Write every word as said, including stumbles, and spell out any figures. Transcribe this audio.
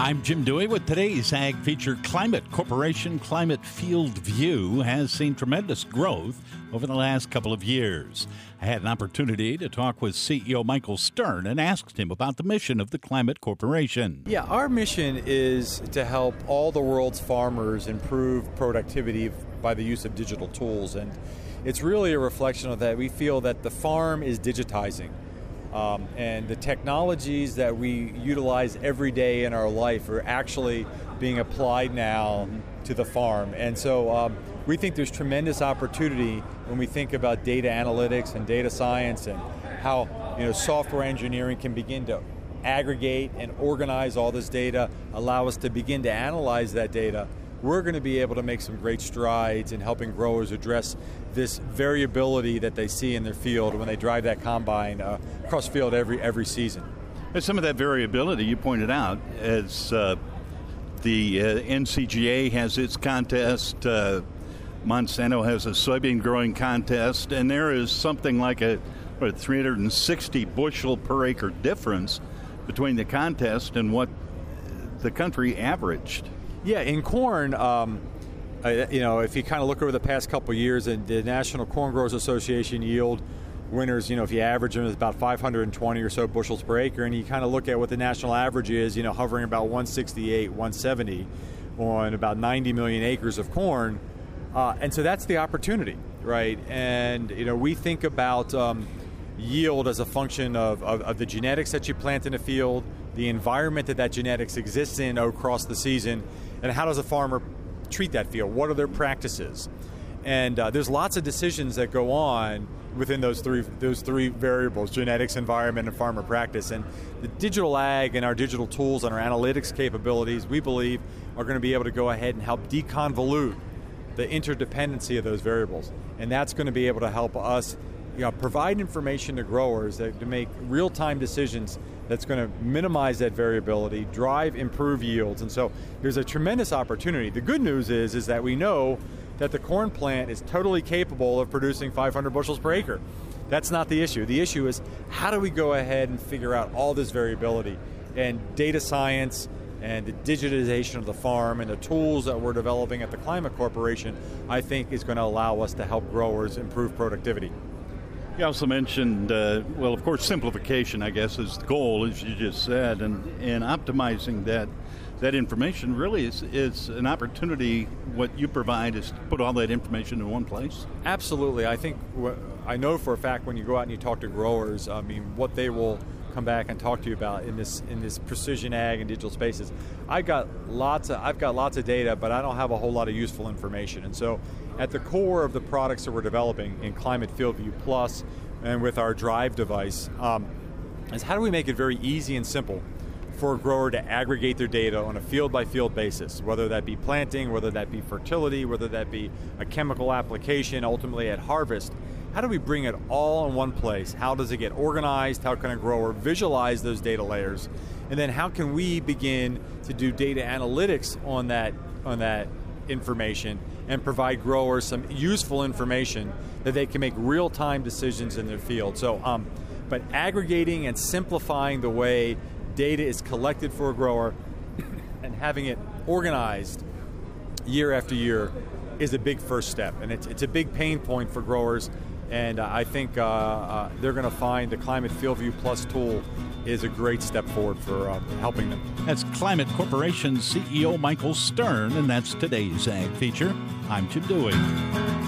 I'm Jim Dewey with today's Ag Feature. Climate Corporation Climate Field View has seen tremendous growth over the last couple of years. I had an opportunity to talk with C E O Michael Stern and asked him about the mission of the Climate Corporation. Yeah, our mission is to help all the world's farmers improve productivity by the use of digital tools. And it's really a reflection of that. We feel that the farm is digitizing. Um, and the technologies that we utilize every day in our life are actually being applied now to the farm. And so um, we think there's tremendous opportunity when we think about data analytics and data science and how you know software engineering can begin to aggregate and organize all this data, allow us to begin to analyze that data. We're going to be able to make some great strides in helping growers address this variability that they see in their field when they drive that combine uh, across field every every season. And some of that variability you pointed out as uh, the uh, N C G A has its contest, uh, Monsanto has a soybean growing contest, and there is something like a what, three hundred sixty bushel per acre difference between the contest and what the country averaged. Yeah, in corn, um, uh, you know, if you kind of look over the past couple of years, and the National Corn Growers Association yield winners, you know, if you average them, it's about five hundred twenty or so bushels per acre, and you kind of look at what the national average is, you know, hovering about one sixty-eight, one seventy on about ninety million acres of corn, uh, and so that's the opportunity, right? And, you know, we think about um, yield as a function of, of, of the genetics that you plant in a field, the environment that that genetics exists in across the season, and how does a farmer treat that field? What are their practices? And uh, there's lots of decisions that go on within those three those three variables: genetics, environment, and farmer practice. And the digital ag and our digital tools and our analytics capabilities, we believe, are going to be able to go ahead and help deconvolute the interdependency of those variables. And that's going to be able to help us you know, provide information to growers that to make real-time decisions that's going to minimize that variability, drive improved yields. And so there's a tremendous opportunity. The good news is, is that we know that the corn plant is totally capable of producing five hundred bushels per acre. That's not the issue. The issue is how do we go ahead and figure out all this variability? And data science and the digitization of the farm and the tools that we're developing at the Climate Corporation, I think is going to allow us to help growers improve productivity. You also mentioned, uh, well, of course, simplification, I guess, is the goal, as you just said, and, and optimizing that that information really is, is an opportunity. What you provide is to put all that information in one place? Absolutely. I think, I know for a fact when you go out and you talk to growers, I mean, what they will come back and talk to you about in this in this precision ag and digital spaces. I got lots of I've got lots of data, but I don't have a whole lot of useful information. And so at the core of the products that we're developing in Climate Field View Plus and with our Drive device um, is how do we make it very easy and simple for a grower to aggregate their data on a field-by-field basis, whether that be planting, whether that be fertility, whether that be a chemical application, ultimately at harvest. How do we bring it all in one place? How does it get organized? How can a grower visualize those data layers? And then how can we begin to do data analytics on that, on that information and provide growers some useful information that they can make real-time decisions in their field? So, um, but aggregating and simplifying the way data is collected for a grower and having it organized year after year is a big first step. And it's, it's a big pain point for growers. And uh, I think uh, uh, they're going to find the Climate Field View Plus tool is a great step forward for uh, helping them. That's Climate Corporation C E O Michael Stern, and that's today's Ag Feature. I'm Jim Dewey.